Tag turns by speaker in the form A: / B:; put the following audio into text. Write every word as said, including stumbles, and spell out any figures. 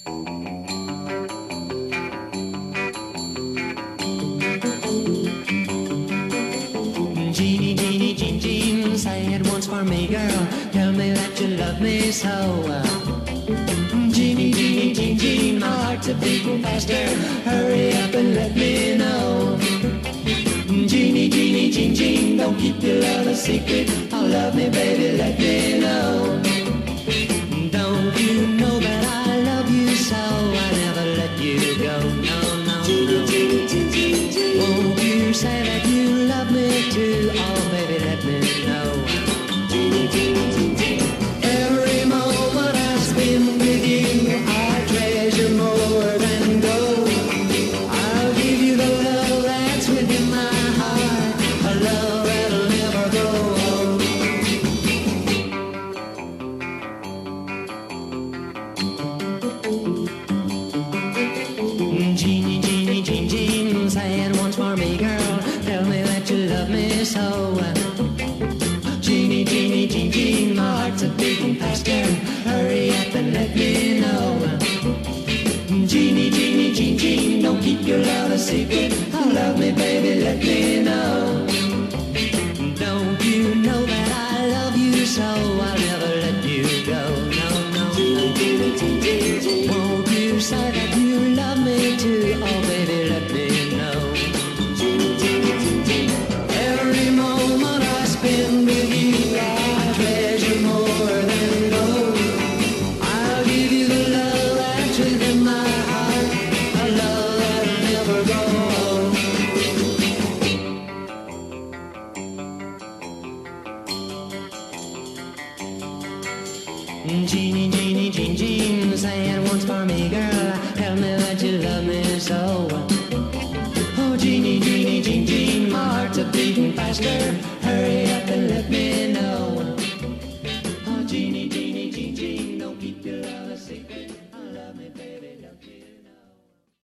A: Jeanie, Jeanie, Jean, Jean, say it once for me, girl. Tell me that you love me so. Jeanie, Jeanie, Jean, Jean, my heart's a beating faster. Hurry up and let me know. Jeanie, Jeanie, Jean, Jean, don't keep your love a secret. Oh, love me, baby, let me know. Don't you know that I love you so? I never let you go. No, no, no. Won't you say that you love me too? Oh, baby, let me know. Every moment I spend with you, I treasure more than gold. I'll give you the love that's within my heart, a love that'll never grow old. Jeanie, Jeanie, Jean, Jean, say it once for me, girl. Tell me that you love me so. Jeanie, Jeanie, Jean, Jean, my heart's a beating faster. Hurry up and let me know. Jeanie, Jeanie, Jean, Jean, don't keep your love a secret. Oh, love me, baby, let me know. Don't you know that I love you so? I'll never let you go. No, no, no. Won't you say that you love me too? Oh, baby, let me know. Every moment I spend with you, I treasure more than gold. I'll give you the love that's within my heart, a love that'll never grow old. Jeanie, Jeanie, Jean, Jean, say it once for me, girl. Tell me that you love me so. Oh, Jeanie, Jeanie, Jean, Jean, my heart's a beating faster. Hurry up and let me know. Oh, Jeanie, Jeanie, Jean, Jean, don't keep your love.